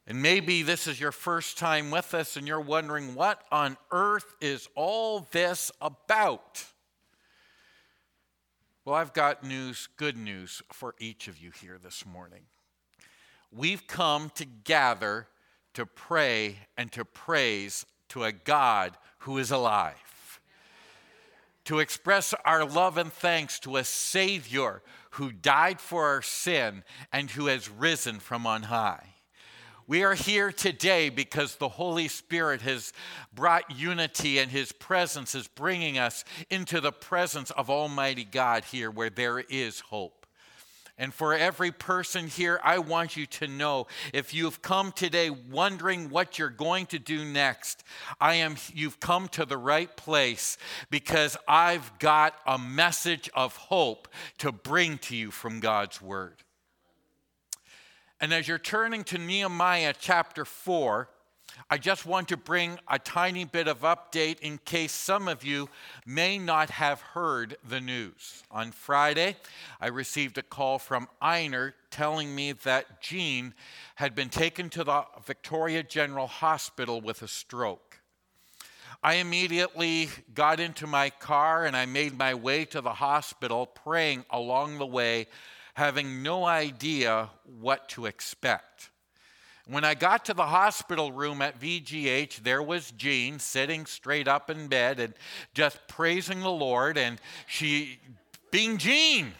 And maybe this is your first time with us and you're wondering, what on earth is all this about? Well, I've got good news for each of you here this morning. We've come to gather to pray and to praise to a God who is alive. To express our love and thanks to a Savior who died for our sin and who has risen from on high. We are here today because the Holy Spirit has brought unity, and His presence is bringing us into the presence of Almighty God here where there is hope. And for every person here, I want you to know, if you've come today wondering what you're going to do next, you've come to the right place, because I've got a message of hope to bring to you from God's Word. And as you're turning to Nehemiah chapter 4, I just want to bring a tiny bit of update in case some of you may not have heard the news. On Friday, I received a call from Einar telling me that Jean had been taken to the Victoria General Hospital with a stroke. I immediately got into my car and I made my way to the hospital, praying along the way, having no idea what to expect. When I got to the hospital room at VGH, there was Jean sitting straight up in bed and just praising the Lord, and she being Jean.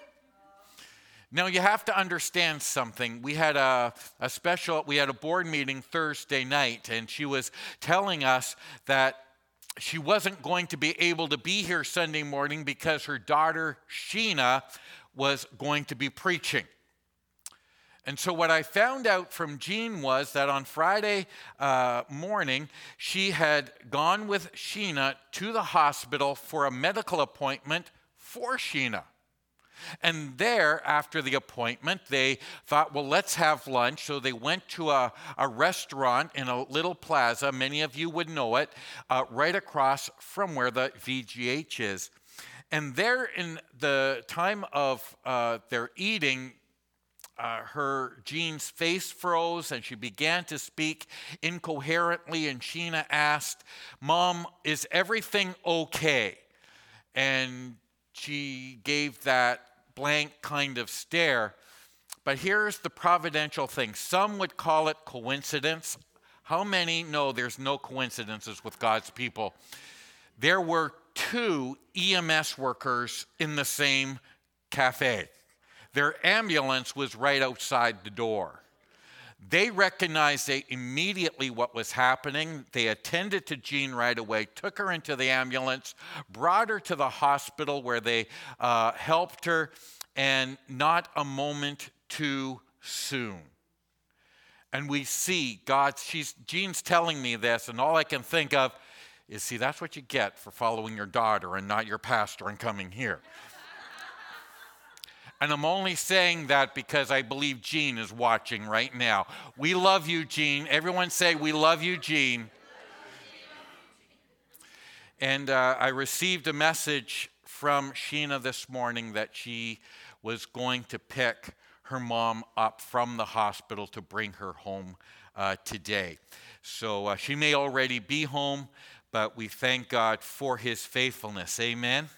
Now, you have to understand something. We had a board meeting Thursday night, and she was telling us that she wasn't going to be able to be here Sunday morning because her daughter, Sheena, was going to be preaching. And so what I found out from Jean was that on Friday morning, she had gone with Sheena to the hospital for a medical appointment for Sheena. And there, after the appointment, they thought, well, let's have lunch. So they went to a restaurant in a little plaza, many of you would know it, right across from where the VGH is. And there, in the time of their eating, Jean's face froze and she began to speak incoherently. And Sheena asked, "Mom, is everything okay?" And she gave that blank kind of stare. But here's the providential thing. Some would call it coincidence. How many know there's no coincidences with God's people? There were 2 EMS workers in the same cafe. Their ambulance was right outside the door. They recognized immediately what was happening. They attended to Jean right away, took her into the ambulance, brought her to the hospital where they helped her, and not a moment too soon. And we see Jean's telling me this, and all I can think of is, see, that's what you get for following your daughter and not your pastor and coming here. And I'm only saying that because I believe Jean is watching right now. We love you, Jean. Everyone say, we love you, Jean. And I received a message from Sheena this morning that she was going to pick her mom up from the hospital to bring her home today. So she may already be home, but we thank God for His faithfulness. Amen.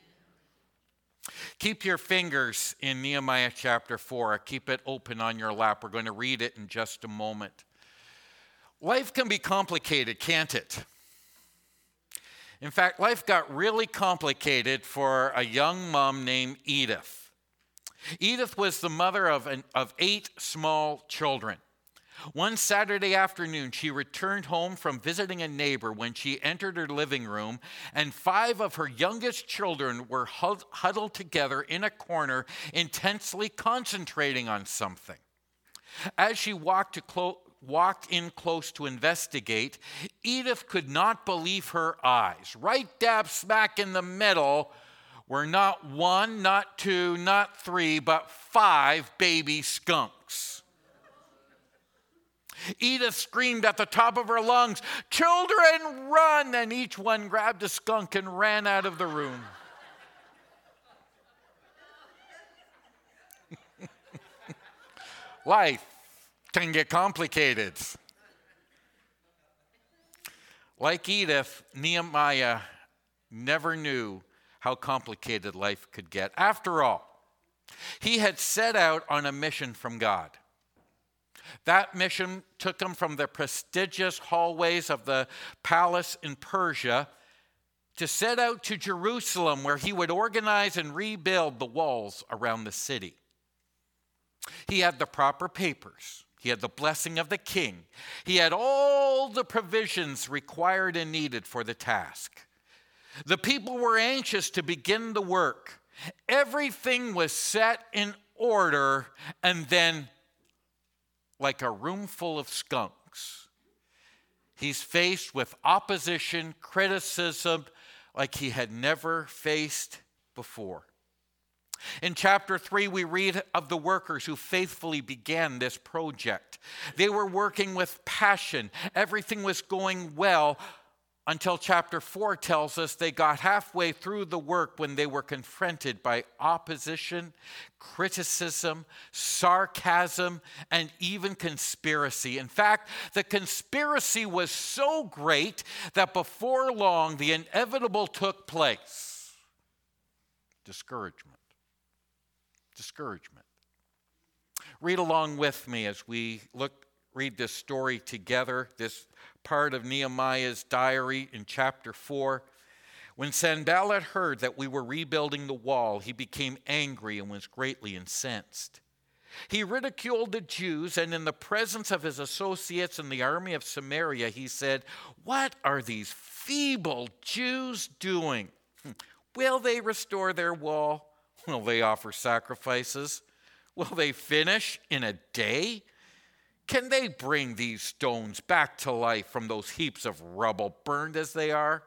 Keep your fingers in Nehemiah chapter 4. Keep it open on your lap. We're going to read it in just a moment. Life can be complicated, can't it? In fact, life got really complicated for a young mom named Edith. Edith was the mother of 8 small children. One Saturday afternoon, she returned home from visiting a neighbor when she entered her living room, and 5 of her youngest children were huddled together in a corner, intensely concentrating on something. As she walked in close to investigate, Edith could not believe her eyes. Right dab smack in the middle were not 1, not 2, not 3, but 5 baby skunks. Edith screamed at the top of her lungs, "Children, run!" And each one grabbed a skunk and ran out of the room. Life can get complicated. Like Edith, Nehemiah never knew how complicated life could get. After all, he had set out on a mission from God. That mission took him from the prestigious hallways of the palace in Persia to set out to Jerusalem, where he would organize and rebuild the walls around the city. He had the proper papers. He had the blessing of the king. He had all the provisions required and needed for the task. The people were anxious to begin the work. Everything was set in order, and then, like a room full of skunks, he's faced with opposition, criticism, like he had never faced before. In chapter 3, we read of the workers who faithfully began this project. They were working with passion. Everything was going well until chapter 4 tells us they got halfway through the work when they were confronted by opposition, criticism, sarcasm, and even conspiracy. In fact, the conspiracy was so great that before long, the inevitable took place. Discouragement. Read along with me as we read this story together, this part of Nehemiah's diary in chapter 4. When Sanballat heard that we were rebuilding the wall, he became angry and was greatly incensed. He ridiculed the Jews, and in the presence of his associates in the army of Samaria, he said, "What are these feeble Jews doing? Will they restore their wall? Will they offer sacrifices? Will they finish in a day? Can they bring these stones back to life from those heaps of rubble, burned as they are?"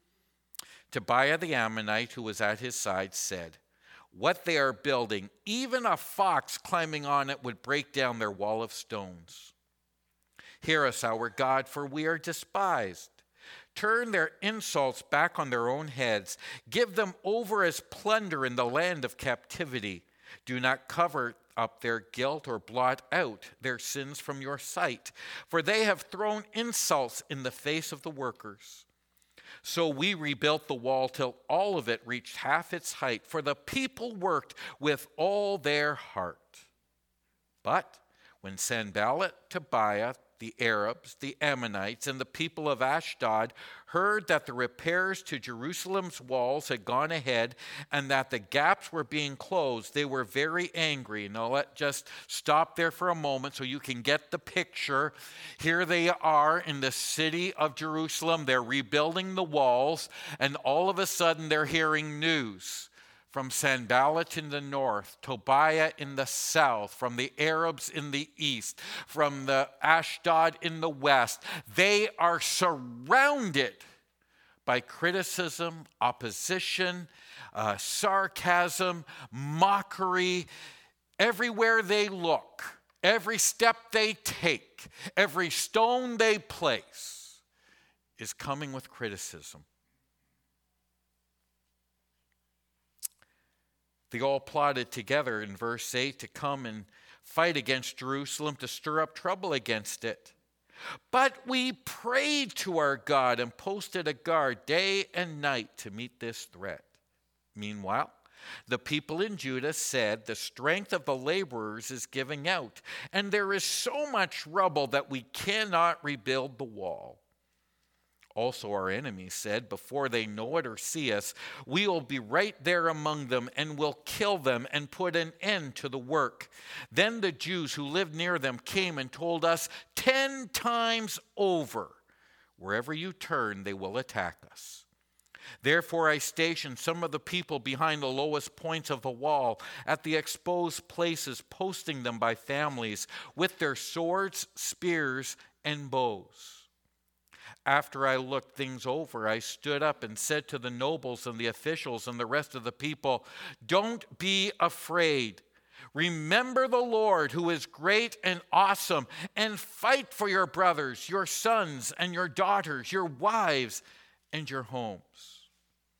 Tobiah the Ammonite, who was at his side, said, "What they are building, even a fox climbing on it would break down their wall of stones. Hear us, our God, for we are despised. Turn their insults back on their own heads. Give them over as plunder in the land of captivity. Do not cover up their guilt or blot out their sins from your sight, for they have thrown insults in the face of the workers." So we rebuilt the wall till all of it reached half its height, for the people worked with all their heart. But when Sanballat, Tobiah, the Arabs, the Ammonites, and the people of Ashdod heard that the repairs to Jerusalem's walls had gone ahead and that the gaps were being closed, they were very angry. Now let's just stop there for a moment so you can get the picture. Here they are in the city of Jerusalem. They're rebuilding the walls, and all of a sudden they're hearing news from Sanballat in the north, Tobiah in the south, from the Arabs in the east, from the Ashdod in the west. They are surrounded by criticism, opposition, sarcasm, mockery. Everywhere they look, every step they take, every stone they place is coming with criticism. They all plotted together in verse 8 to come and fight against Jerusalem, to stir up trouble against it. But we prayed to our God and posted a guard day and night to meet this threat. Meanwhile, the people in Judah said, "The strength of the laborers is giving out, and there is so much rubble that we cannot rebuild the wall." Also our enemies said, "Before they know it or see us, we will be right there among them and will kill them and put an end to the work." Then the Jews who lived near them came and told us 10 times over, "Wherever you turn, they will attack us." Therefore I stationed some of the people behind the lowest points of the wall at the exposed places, posting them by families with their swords, spears, and bows. After I looked things over, I stood up and said to the nobles and the officials and the rest of the people, "Don't be afraid. Remember the Lord, who is great and awesome, and fight for your brothers, your sons and your daughters, your wives and your homes."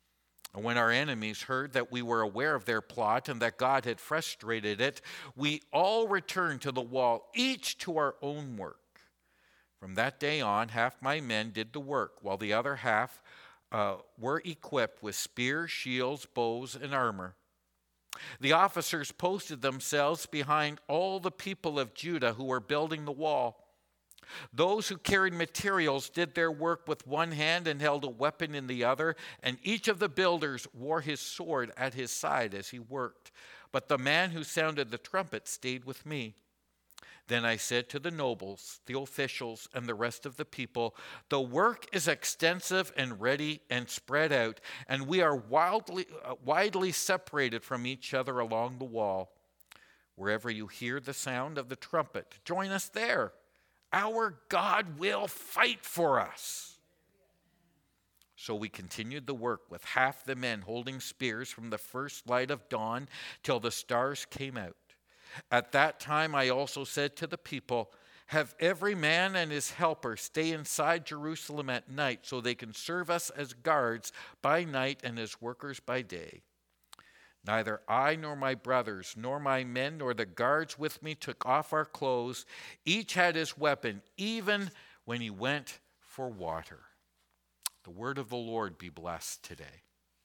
And when our enemies heard that we were aware of their plot and that God had frustrated it, we all returned to the wall, each to our own work. From that day on, half my men did the work, while the other half were equipped with spears, shields, bows, and armor. The officers posted themselves behind all the people of Judah who were building the wall. Those who carried materials did their work with one hand and held a weapon in the other, and each of the builders wore his sword at his side as he worked. But the man who sounded the trumpet stayed with me. Then I said to the nobles, the officials, and the rest of the people, the work is extensive and ready and spread out, and we are widely separated from each other along the wall. Wherever you hear the sound of the trumpet, join us there. Our God will fight for us. So we continued the work with half the men holding spears from the first light of dawn till the stars came out. At that time I also said to the people, have every man and his helper stay inside Jerusalem at night so they can serve us as guards by night and as workers by day. Neither I nor my brothers, nor my men, nor the guards with me took off our clothes. Each had his weapon, even when he went for water. The word of the Lord be blessed today.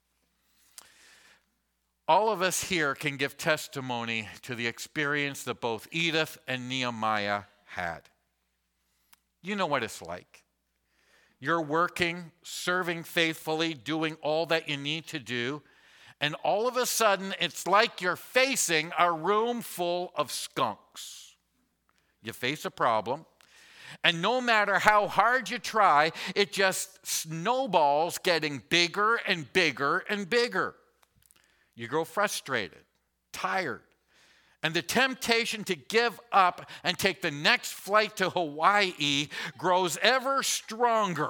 All of us here can give testimony to the experience that both Edith and Nehemiah had. You know what it's like. You're working, serving faithfully, doing all that you need to do, and all of a sudden it's like you're facing a room full of skunks. You face a problem, and no matter how hard you try, it just snowballs, getting bigger and bigger and bigger. You grow frustrated, tired, and the temptation to give up and take the next flight to Hawaii grows ever stronger.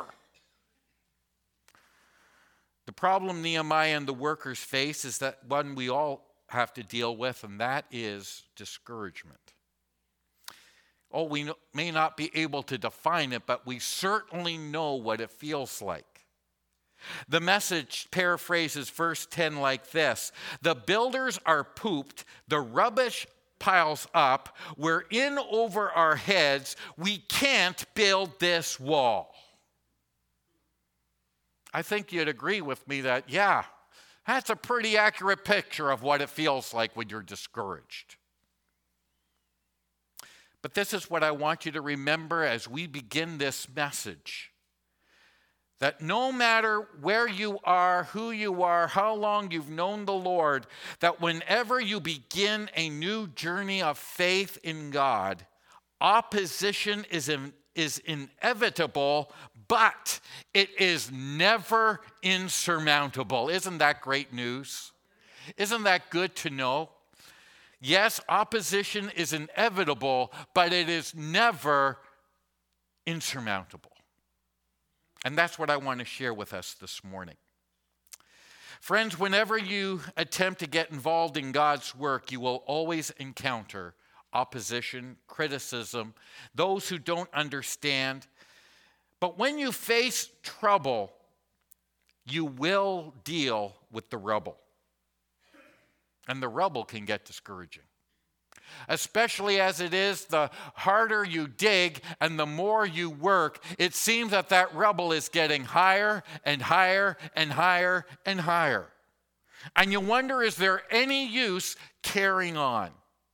The problem Nehemiah and the workers face is that one we all have to deal with, and that is discouragement. Oh, we may not be able to define it, but we certainly know what it feels like. The Message paraphrases verse 10 like this: the builders are pooped, the rubbish piles up, we're in over our heads, we can't build this wall. I think you'd agree with me that, yeah, that's a pretty accurate picture of what it feels like when you're discouraged. But this is what I want you to remember as we begin this message. That no matter where you are, who you are, how long you've known the Lord, that whenever you begin a new journey of faith in God, opposition is inevitable, but it is never insurmountable. Isn't that great news? Isn't that good to know? Yes, opposition is inevitable, but it is never insurmountable. And that's what I want to share with us this morning. Friends, whenever you attempt to get involved in God's work, you will always encounter opposition, criticism, those who don't understand. But when you face trouble, you will deal with the rubble. And the rubble can get discouraging. Especially as it is, the harder you dig and the more you work, it seems that that rubble is getting higher and higher and higher and higher. And you wonder, is there any use carrying on?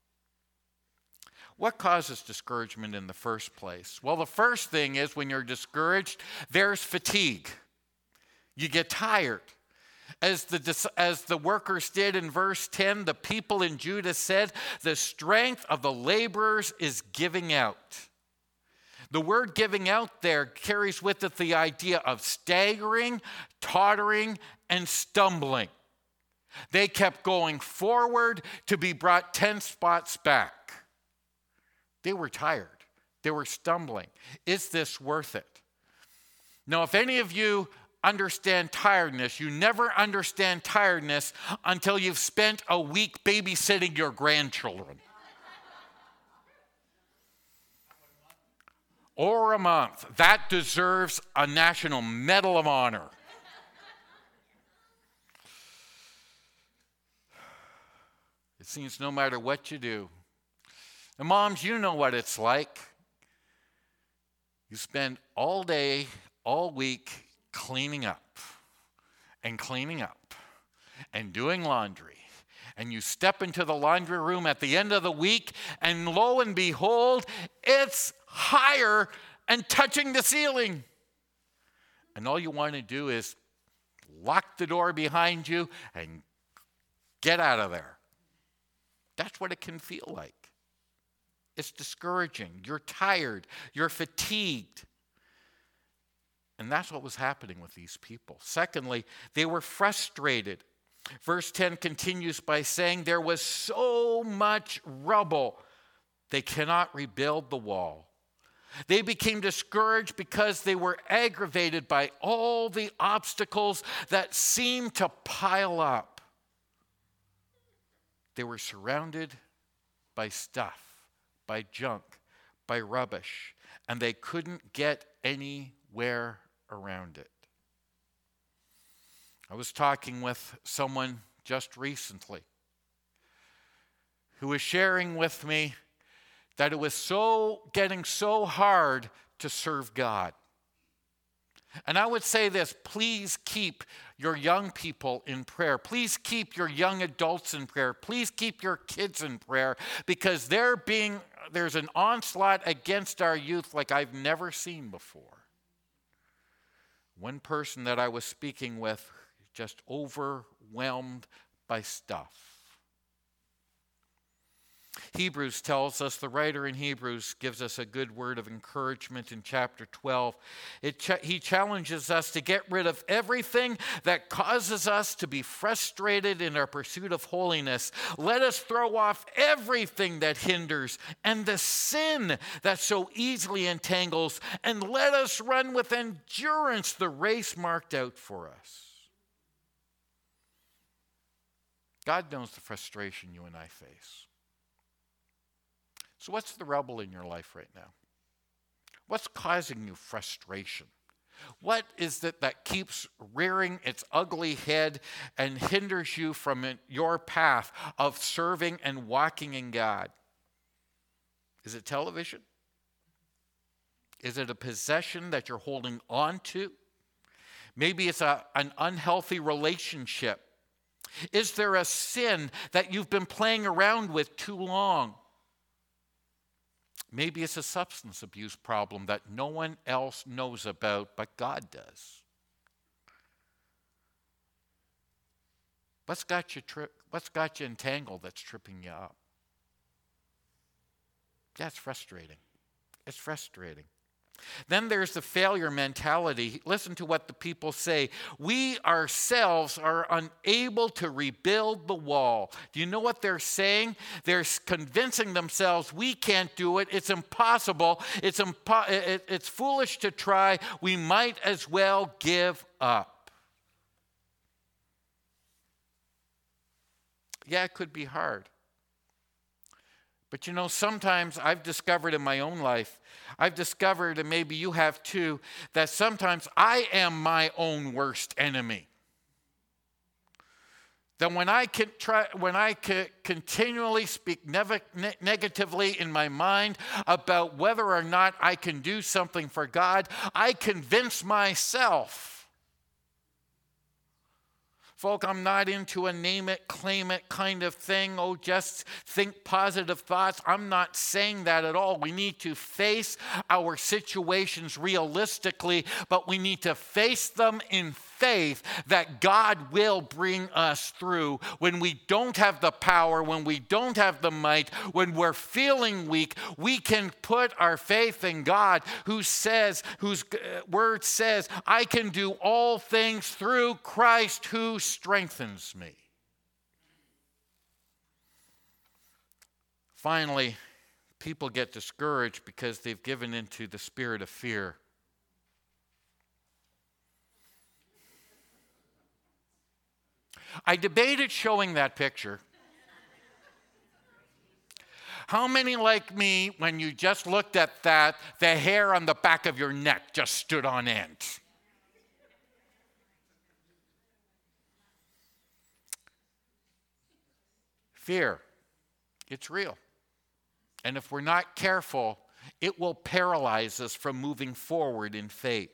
What causes discouragement in the first place? Well, the first thing is when you're discouraged, there's fatigue. You get tired. As the workers did in verse 10, the people in Judah said, the strength of the laborers is giving out. The word giving out there carries with it the idea of staggering, tottering, and stumbling. They kept going forward to be brought 10 spots back. They were tired. They were stumbling. Is this worth it? Now, if any of you understand tiredness, you never understand tiredness until you've spent a week babysitting your grandchildren. Or a month. That deserves a National Medal of Honor. seems no matter what you do. And moms, you know what it's like. You spend all day, all week cleaning up and doing laundry. And you step into the laundry room at the end of the week, and lo and behold, it's higher and touching the ceiling. And all you want to do is lock the door behind you and get out of there. That's what it can feel like. It's discouraging. You're tired. You're fatigued. And that's what was happening with these people. Secondly, they were frustrated. Verse 10 continues by saying, there was so much rubble, they cannot rebuild the wall. They became discouraged because they were aggravated by all the obstacles that seemed to pile up. They were surrounded by stuff, by junk, by rubbish, and they couldn't get anywhere around it. I was talking with someone just recently who was sharing with me that it was getting so hard to serve God. And I would say this, please keep your young people in prayer. Please keep your young adults in prayer. Please keep your kids in prayer, because there's an onslaught against our youth like I've never seen before. One person that I was speaking with, just overwhelmed by stuff. Hebrews tells us, the writer in Hebrews gives us a good word of encouragement in chapter 12. He challenges us to get rid of everything that causes us to be frustrated in our pursuit of holiness. Let us throw off everything that hinders and the sin that so easily entangles, and let us run with endurance the race marked out for us. God knows the frustration you and I face. So what's the rubble in your life right now? What's causing you frustration? What is it that keeps rearing its ugly head and hinders you from your path of serving and walking in God? Is it television? Is it a possession that you're holding on to? Maybe it's an unhealthy relationship. Is there a sin that you've been playing around with too long? Maybe it's a substance abuse problem that no one else knows about, but God does. What's got you entangled that's tripping you up? That's frustrating. It's frustrating. Then there's the failure mentality. Listen to what the people say. We ourselves are unable to rebuild the wall. Do you know what they're saying? They're convincing themselves we can't do it. It's impossible. It's foolish to try. We might as well give up. Yeah, it could be hard. But you know, sometimes I've discovered in my own life, I've discovered, and maybe you have too, that sometimes I am my own worst enemy. That when I continually speak negatively in my mind about whether or not I can do something for God, I convince myself, folk, I'm not into a name it, claim it kind of thing. Oh, just think positive thoughts. I'm not saying that at all. We need to face our situations realistically, but we need to face them in faith that God will bring us through. When we don't have the power, when we don't have the might, when we're feeling weak, we can put our faith in God, whose word says, I can do all things through Christ who strengthens me. Finally, people get discouraged because they've given into the spirit of fear. I debated showing that picture. How many like me, when you just looked at that, the hair on the back of your neck just stood on end? Fear. It's real. And if we're not careful, it will paralyze us from moving forward in faith.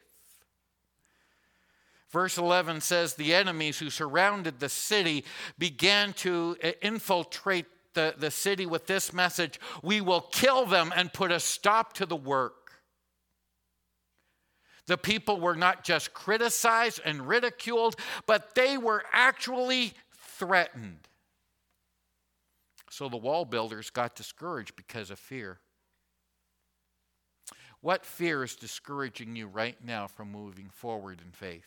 Verse 11 says, the enemies who surrounded the city began to infiltrate the city with this message: we will kill them and put a stop to the work. The people were not just criticized and ridiculed, but they were actually threatened. So the wall builders got discouraged because of fear. What fear is discouraging you right now from moving forward in faith?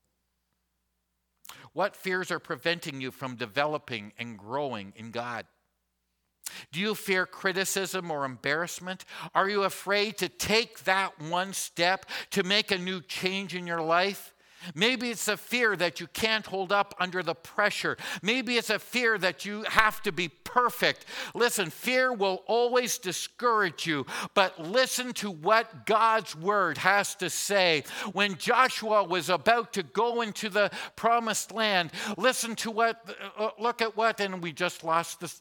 What fears are preventing you from developing and growing in God? Do you fear criticism or embarrassment? Are you afraid to take that one step to make a new change in your life? Maybe it's a fear that you can't hold up under the pressure. Maybe it's a fear that you have to be perfect. Listen, fear will always discourage you, but listen to what God's word has to say. When Joshua was about to go into the promised land, listen to look at what, and we just lost this.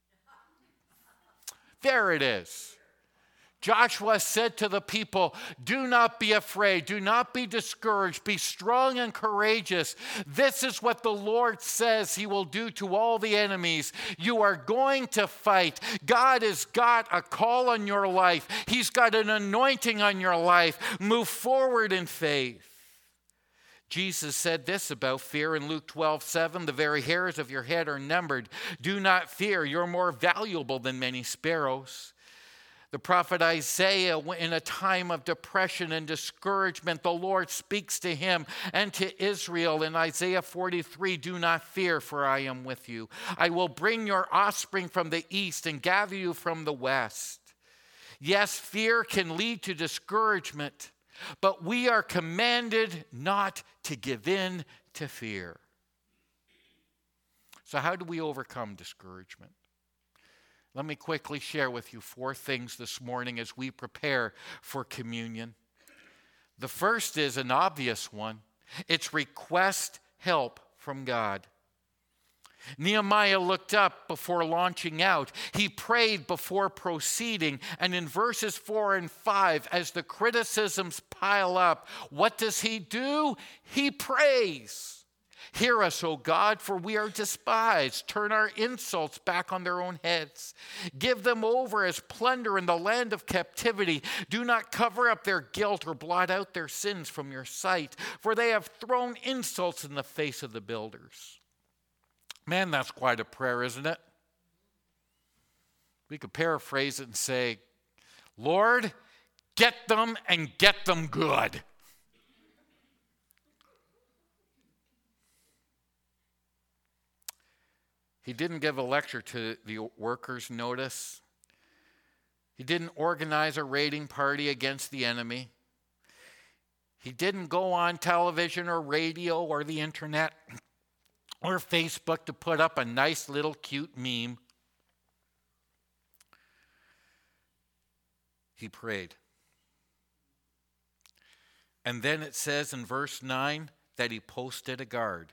There it is. Joshua said to the people, do not be afraid, do not be discouraged, be strong and courageous. This is what the Lord says he will do to all the enemies. You are going to fight. God has got a call on your life. He's got an anointing on your life. Move forward in faith. Jesus said this about fear in Luke 12:7, the very hairs of your head are numbered. Do not fear, you're more valuable than many sparrows. The prophet Isaiah, in a time of depression and discouragement, the Lord speaks to him and to Israel in Isaiah 43, do not fear, for I am with you. I will bring your offspring from the east and gather you from the west. Yes, fear can lead to discouragement, but we are commanded not to give in to fear. So how do we overcome discouragement? Let me quickly share with you 4 things this morning as we prepare for communion. The first is an obvious one. It's request help from God. Nehemiah looked up before launching out. He prayed before proceeding. And in verses 4 and 5, as the criticisms pile up, what does he do? He prays. Hear us, O God, for we are despised. Turn our insults back on their own heads. Give them over as plunder in the land of captivity. Do not cover up their guilt or blot out their sins from your sight, for they have thrown insults in the face of the builders. Man, that's quite a prayer, isn't it? We could paraphrase it and say, Lord, get them and get them good. He didn't give a lecture to the workers, notice. He didn't organize a raiding party against the enemy. He didn't go on television or radio or the internet or Facebook to put up a nice little cute meme. He prayed. And then it says in verse 9 that he posted a guard.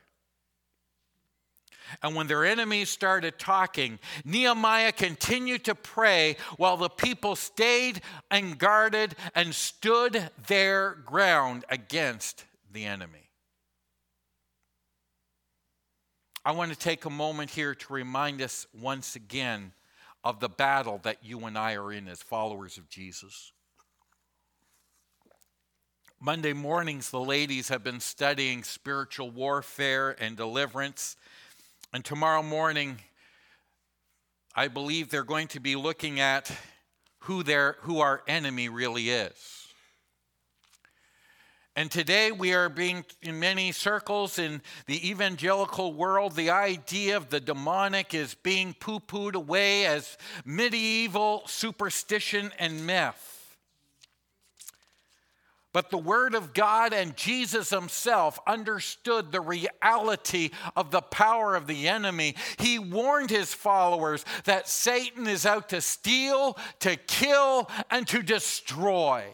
And when their enemies started talking, Nehemiah continued to pray while the people stayed and guarded and stood their ground against the enemy. I want to take a moment here to remind us once again of the battle that you and I are in as followers of Jesus. Monday mornings, the ladies have been studying spiritual warfare and deliverance. And tomorrow morning, I believe they're going to be looking at who our enemy really is. And today we are being, in many circles in the evangelical world, the idea of the demonic is being poo-pooed away as medieval superstition and myth. But the Word of God and Jesus himself understood the reality of the power of the enemy. He warned his followers that Satan is out to steal, to kill, and to destroy.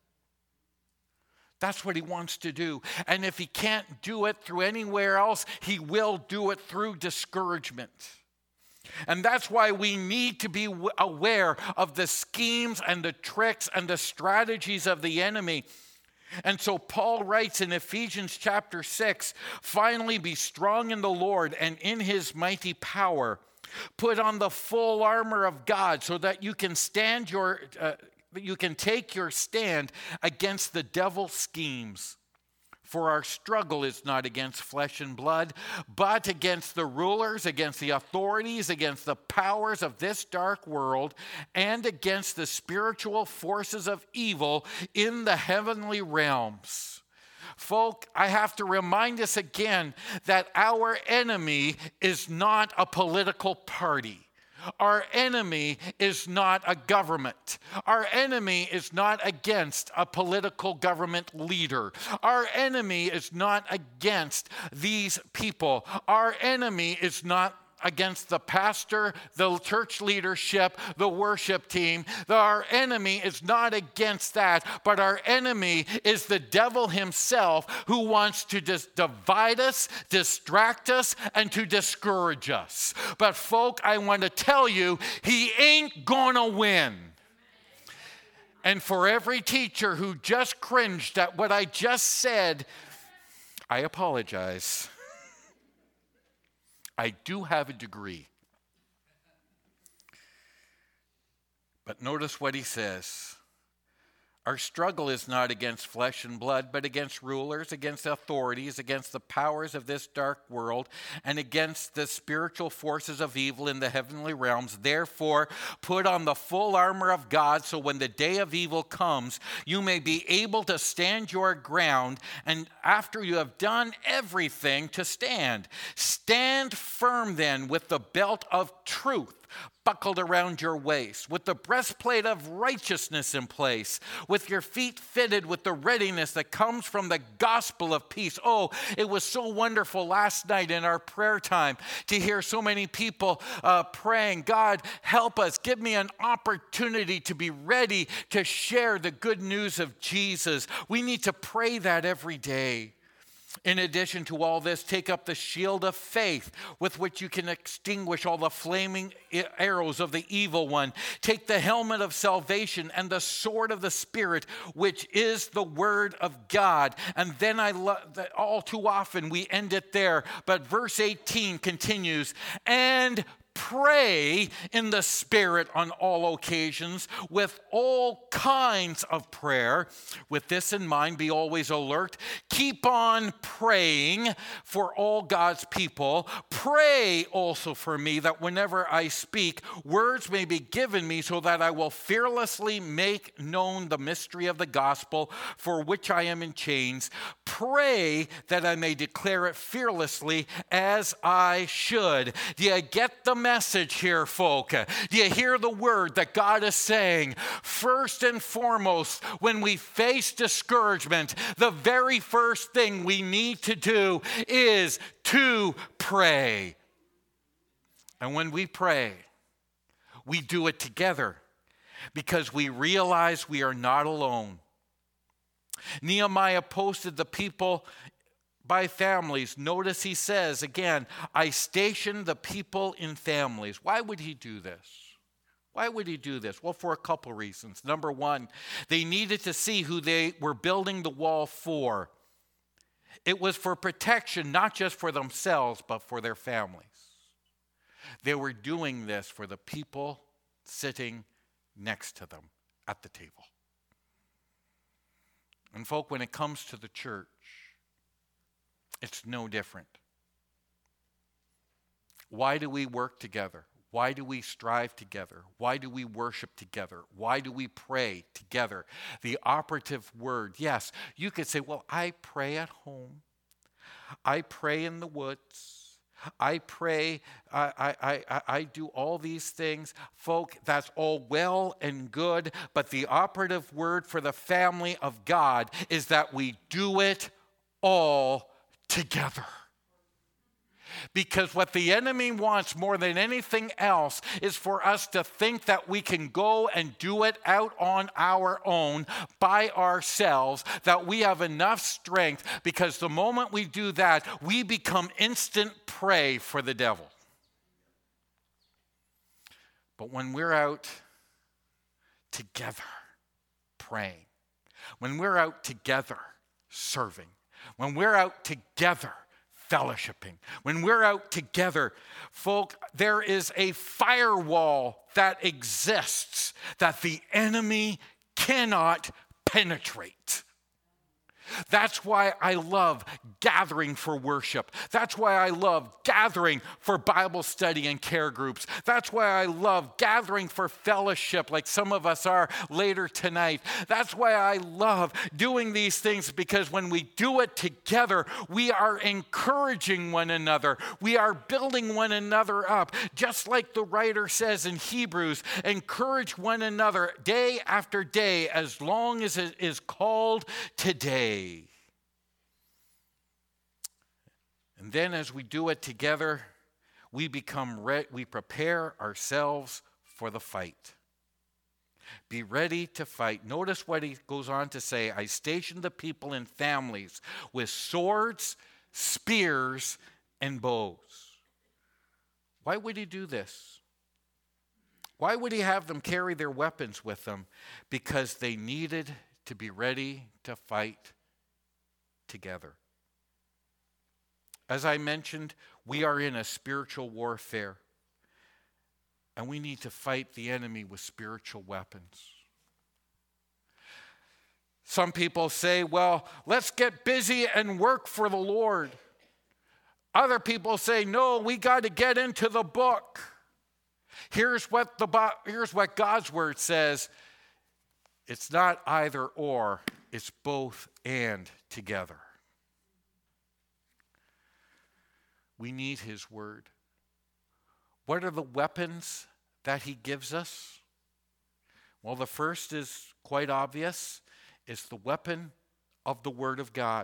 That's what he wants to do. And if he can't do it through anywhere else, he will do it through discouragement. And that's why we need to be aware of the schemes and the tricks and the strategies of the enemy. And so Paul writes in Ephesians chapter 6, finally be strong in the Lord and in his mighty power. Put on the full armor of God so that you can take your stand against the devil's schemes. For our struggle is not against flesh and blood, but against the rulers, against the authorities, against the powers of this dark world, and against the spiritual forces of evil in the heavenly realms. Folk, I have to remind us again that our enemy is not a political party. Our enemy is not a government. Our enemy is not against a political government leader. Our enemy is not against these people. Our enemy is not against the pastor, the church leadership, the worship team. Our enemy is not against that, but our enemy is the devil himself, who wants to divide us, distract us, and to discourage us. But folk, I want to tell you, he ain't gonna win. And for every teacher who just cringed at what I just said, I apologize. I do have a degree. But notice what he says. Our struggle is not against flesh and blood, but against rulers, against authorities, against the powers of this dark world, and against the spiritual forces of evil in the heavenly realms. Therefore, put on the full armor of God, so when the day of evil comes, you may be able to stand your ground, and after you have done everything, to stand. Stand firm then with the belt of truth buckled around your waist, with the breastplate of righteousness in place, with your feet fitted with the readiness that comes from the gospel of peace. Oh, it was so wonderful last night in our prayer time to hear so many people praying, God, help us, give me an opportunity to be ready to share the good news of Jesus. We need to pray that every day. In addition to all this, take up the shield of faith with which you can extinguish all the flaming arrows of the evil one. Take the helmet of salvation and the sword of the Spirit, which is the word of God. And then I love that all too often we end it there. But verse 18 continues, and pray in the Spirit on all occasions with all kinds of prayer. With this in mind, be always alert. Keep on praying for all God's people. Pray also for me that whenever I speak, words may be given me so that I will fearlessly make known the mystery of the gospel for which I am in chains. Pray that I may declare it fearlessly as I should. Do you get the message here, folk? Do you hear the word that God is saying? First and foremost, when we face discouragement, the very first thing we need to do is to pray. And when we pray, we do it together because we realize we are not alone. Nehemiah posted the people by families. Notice he says, again, I stationed the people in families. Why would he do this? Why would he do this? Well, for a couple reasons. Number one, they needed to see who they were building the wall for. It was for protection, not just for themselves, but for their families. They were doing this for the people sitting next to them at the table. And folk, when it comes to the church, it's no different. Why do we work together? Why do we strive together? Why do we worship together? Why do we pray together? The operative word, yes, you could say, well, I pray at home. I pray in the woods. I pray, I do all these things. Folk, that's all well and good, but the operative word for the family of God is that we do it all together. Because what the enemy wants more than anything else is for us to think that we can go and do it out on our own by ourselves, that we have enough strength, because the moment we do that, we become instant prey for the devil. But when we're out together praying, when we're out together serving, when we're out together fellowshipping, when we're out together, folk, there is a firewall that exists that the enemy cannot penetrate. That's why I love gathering for worship. That's why I love gathering for Bible study and care groups. That's why I love gathering for fellowship like some of us are later tonight. That's why I love doing these things, because when we do it together, we are encouraging one another. We are building one another up. Just like the writer says in Hebrews, encourage one another day after day as long as it is called today. And then as we do it together, we prepare ourselves for the fight. Be ready to fight. Notice what he goes on to say. I stationed the people in families with swords, spears, and bows. Why would he do this? Why would he have them carry their weapons with them? Because they needed to be ready to fight together. As I mentioned, we are in a spiritual warfare, and we need to fight the enemy with spiritual weapons. Some people say, well, let's get busy and work for the Lord. Other people say, no, we got to get into the book. Here's what God's word says. It's not either or, it's both and together. We need his word. What are the weapons that he gives us? Well, the first is quite obvious. It's the weapon of the word of God.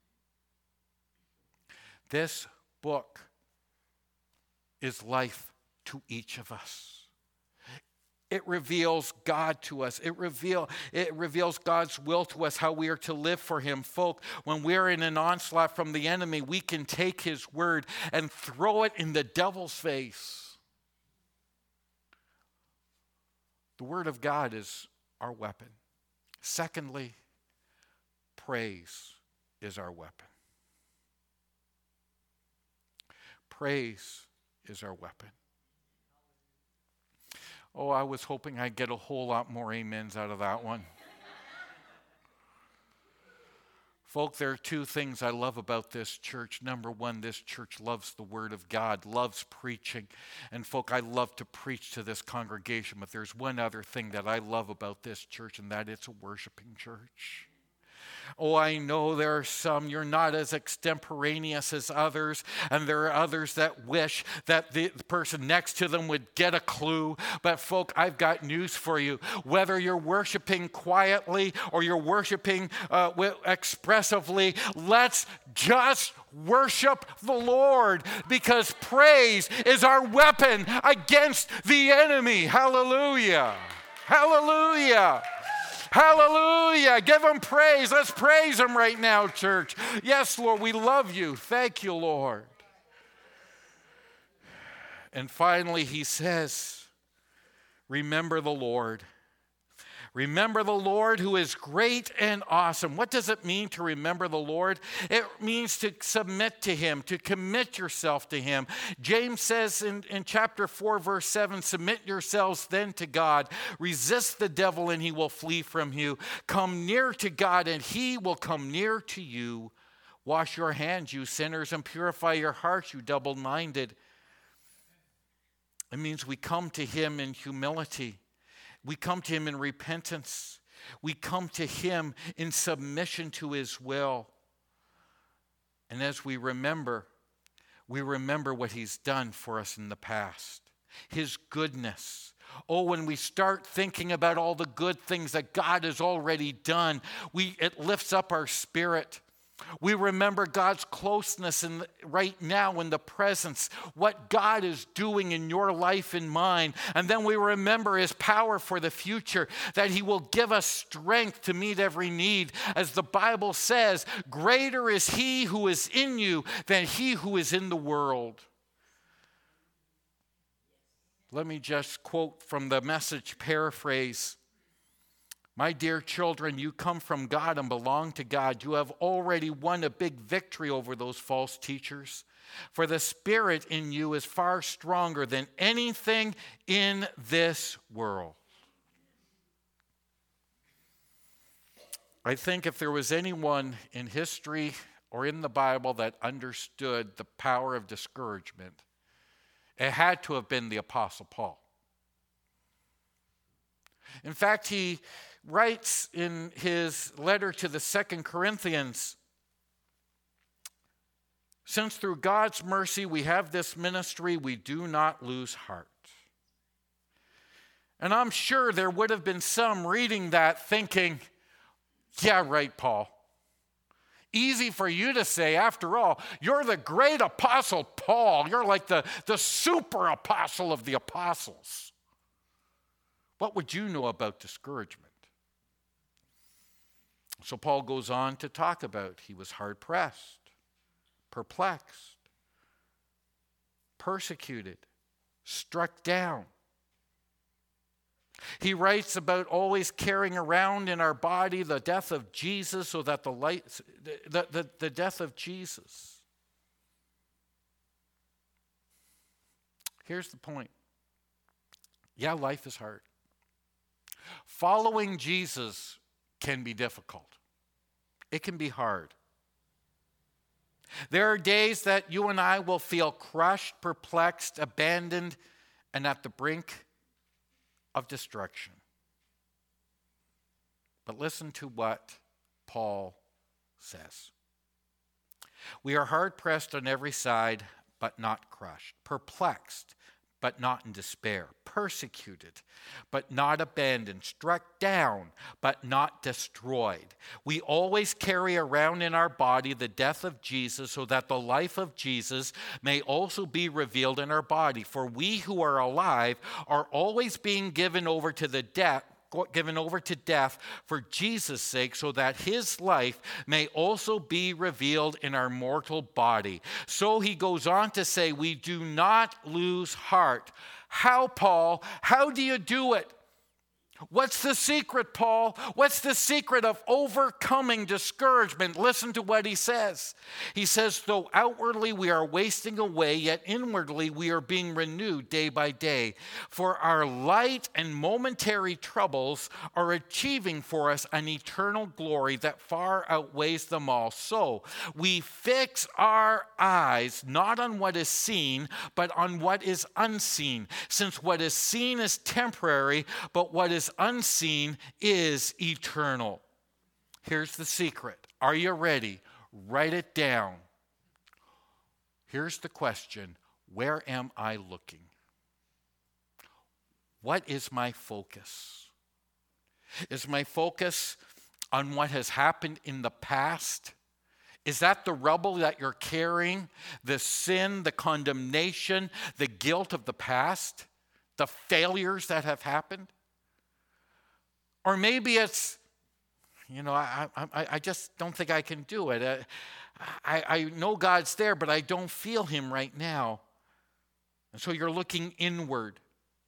This book is life to each of us. It reveals God to us. It reveals God's will to us, how we are to live for him. Folk, when we're in an onslaught from the enemy, we can take his word and throw it in the devil's face. The word of God is our weapon. Secondly, praise is our weapon. Praise is our weapon. Oh, I was hoping I'd get a whole lot more amens out of that one. Folk, there are two things I love about this church. Number one, this church loves the Word of God, loves preaching. And folk, I love to preach to this congregation, but there's one other thing that I love about this church, and that it's a worshiping church. Oh, I know there are some, you're not as extemporaneous as others, and there are others that wish that the person next to them would get a clue. But folk, I've got news for you. Whether you're worshiping quietly or you're worshiping expressively, let's just worship the Lord, because praise is our weapon against the enemy. Hallelujah. Hallelujah. Hallelujah. Give him praise. Let's praise him right now, church. Yes, Lord, we love you. Thank you, Lord. And finally, he says, remember the Lord. Remember the Lord, who is great and awesome. What does it mean to remember the Lord? It means to submit to him, to commit yourself to him. James says in chapter 4, verse 7, submit yourselves then to God. Resist the devil and he will flee from you. Come near to God and he will come near to you. Wash your hands, you sinners, and purify your hearts, you double-minded. It means we come to him in humility. We come to him in repentance. We come to him in submission to his will. And as we remember what he's done for us in the past. His goodness. Oh, when we start thinking about all the good things that God has already done, it lifts up our spirit. We remember God's closeness right now in the presence, what God is doing in your life and mine. And then we remember his power for the future, that he will give us strength to meet every need. As the Bible says, greater is he who is in you than he who is in the world. Let me just quote from the Message paraphrase. My dear children, you come from God and belong to God. You have already won a big victory over those false teachers. For the Spirit in you is far stronger than anything in this world. I think if there was anyone in history or in the Bible that understood the power of discouragement, it had to have been the Apostle Paul. In fact, he writes in his letter to the 2 Corinthians, since through God's mercy we have this ministry, we do not lose heart. And I'm sure there would have been some reading that thinking, yeah, right, Paul. Easy for you to say, after all, you're the great apostle Paul. You're like the super apostle of the apostles. What would you know about discouragement? So Paul goes on to talk about he was hard-pressed, perplexed, persecuted, struck down. He writes about always carrying around in our body the death of Jesus, so that the death of Jesus. Here's the point. Yeah, life is hard. Following Jesus can be difficult. It can be hard. There are days that you and I will feel crushed, perplexed, abandoned, and at the brink of destruction. But listen to what Paul says. We are hard-pressed on every side, but not crushed. Perplexed, but not in despair. Persecuted, but not abandoned. Struck down, but not destroyed. We always carry around in our body the death of Jesus, so that the life of Jesus may also be revealed in our body. For we who are alive are always being given over to death for Jesus' sake, so that his life may also be revealed in our mortal body. So he goes on to say, we do not lose heart. How, Paul? How do you do it? What's the secret, Paul? What's the secret of overcoming discouragement? Listen to what he says. He says, though outwardly we are wasting away, yet inwardly we are being renewed day by day. For our light and momentary troubles are achieving for us an eternal glory that far outweighs them all. So we fix our eyes not on what is seen, but on what is unseen. Since what is seen is temporary, but what is unseen is eternal. Here's the secret. Are you ready? Write it down. Here's the question. Where am I looking? What is my focus? Is my focus on what has happened in the past? Is that the rubble that you're carrying? The sin, the condemnation, the guilt of the past? The failures that have happened? Or maybe it's, I just don't think I can do it. I know God's there, but I don't feel him right now. And so you're looking inward.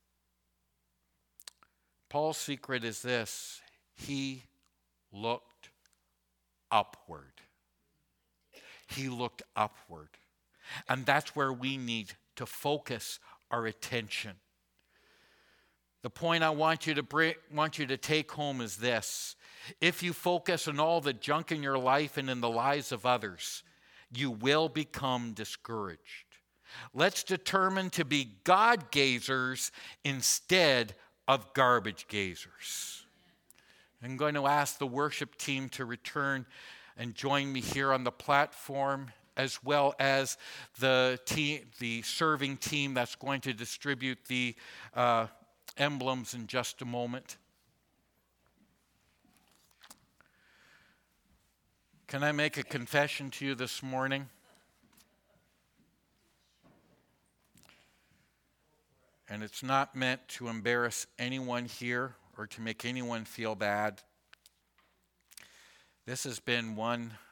Paul's secret is this. He looked upward. He looked upward. And that's where we need to focus our attention. The point I want you to take home is this. If you focus on all the junk in your life and in the lives of others, you will become discouraged. Let's determine to be God gazers instead of garbage gazers. I'm going to ask the worship team to return and join me here on the platform, as well as the serving team that's going to distribute the emblems in just a moment. Can I make a confession to you this morning? And it's not meant to embarrass anyone here or to make anyone feel bad. This has been one